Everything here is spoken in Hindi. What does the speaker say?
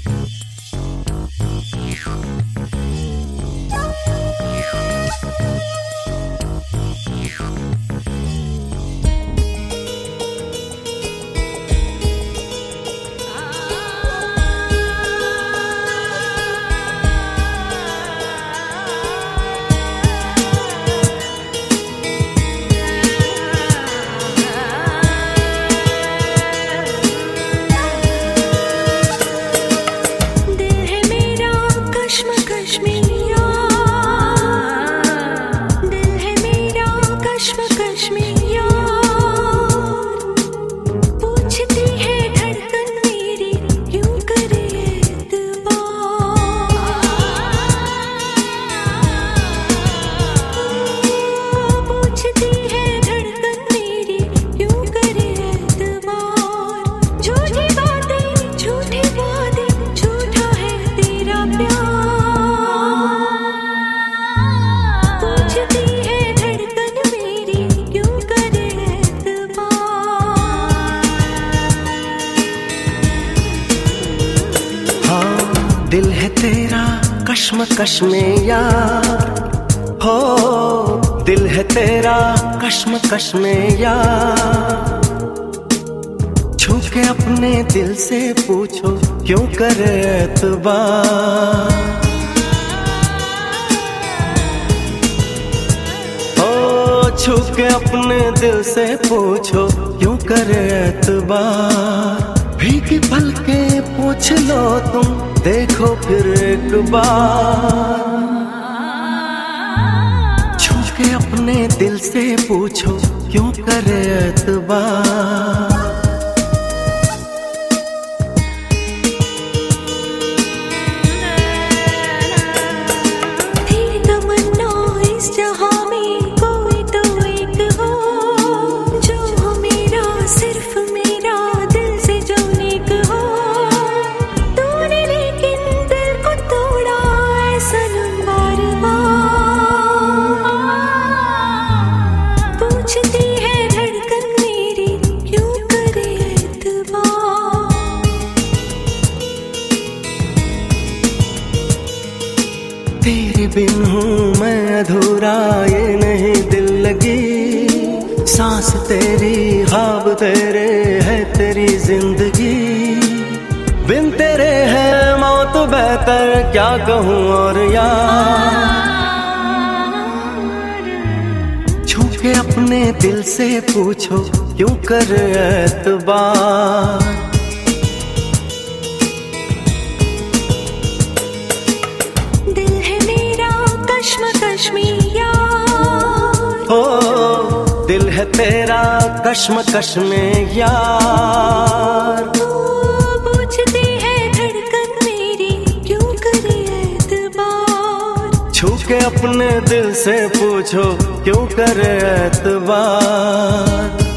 दिल है तेरा कश्मकश में यार, हो दिल है तेरा कश्मकश में यार। छू के अपने दिल से पूछो क्यों करे एतबार, हो छू के अपने दिल से पूछो क्यों करे एतबार। भीगी पलके पूछ लो तुम, देखो फिर एक बार। छू के अपने दिल से पूछो क्यों करे एतबार। तेरे बिन हूँ मैं अधूरा, ये नहीं दिल लगी। सांस तेरी ख्वाब तेरे है तेरी जिंदगी। बिन तेरे है मौत बेहतर, क्या कहूँ और यार। छू के अपने दिल से पूछो क्यों कर एतबार। हो दिल है तेरा कश्मकश में यार। पूछती है धड़कन मेरी क्यों करे एतबार। छू के अपने दिल से पूछो क्यों करे एतबार।